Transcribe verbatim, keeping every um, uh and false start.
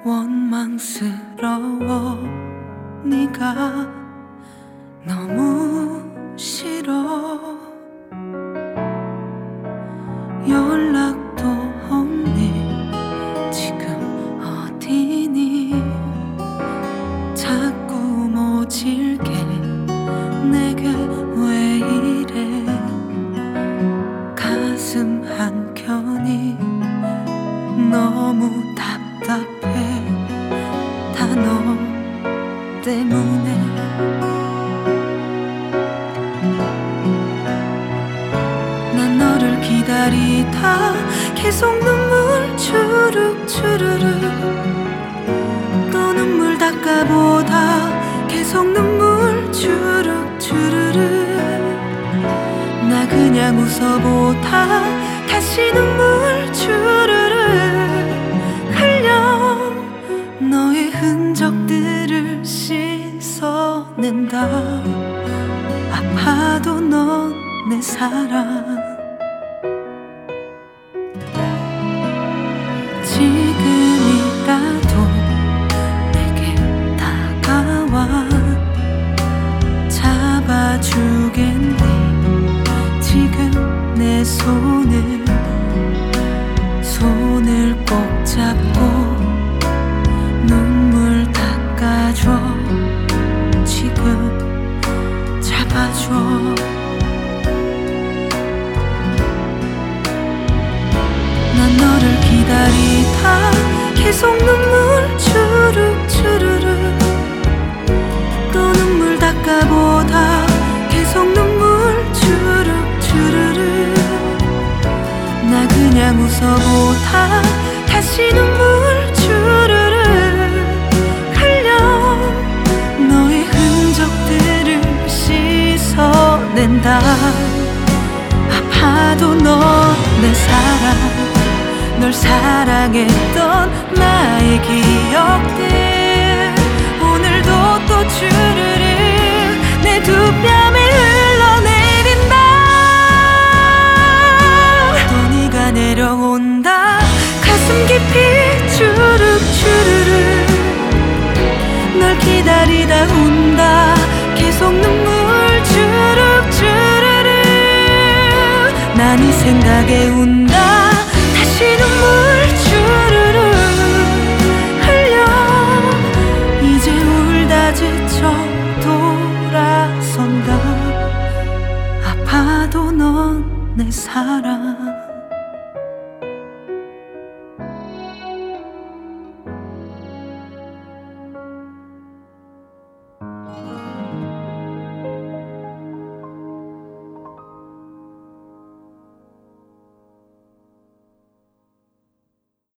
원망스러워. 네가 너무 싫어. 연락도 없니? 지금 어디니? 자꾸 모질게 내게 왜 이래. 가슴 한켠이 너무 답답해. 다 너 때문에. 난 너를 기다리다 계속 눈물 주룩주르르. 또 눈물 닦아보다 계속 눈물 주룩주르르. 나 그냥 웃어보다 다시 눈물 주르르 흘려. 너의 흔적들을 씻어낸다. 아파도 넌 내 사랑. 지금이라도 내게 다가와. 잡아주겠니? 지금 내 손을 손을 꼭 잡고 눈물 닦아줘. 지금 잡아줘. 난 너를 기다리다 계속 눈물 주룩주르르. 또 눈물 닦아보다 계속 눈물 주룩주르르. 나 그냥 웃어보다 다시 눈물 주르르 흘려. 너의 흔적들을 씻어낸다. 아파도 넌 내 사랑. 널 사랑했던 나의 기억들 오늘도 또 주르르 내 두 뺨에 흘러내린다. 또 네가 내려온다. 가슴 깊이 주룩주르르. 널 기다리다 운다. 계속 눈물 주룩주르르. 난 이 생각에 운다. 다시 눈물 주르르 흘려. 이제 울다 지쳐 돌아선다. 아파도 넌 내 사랑.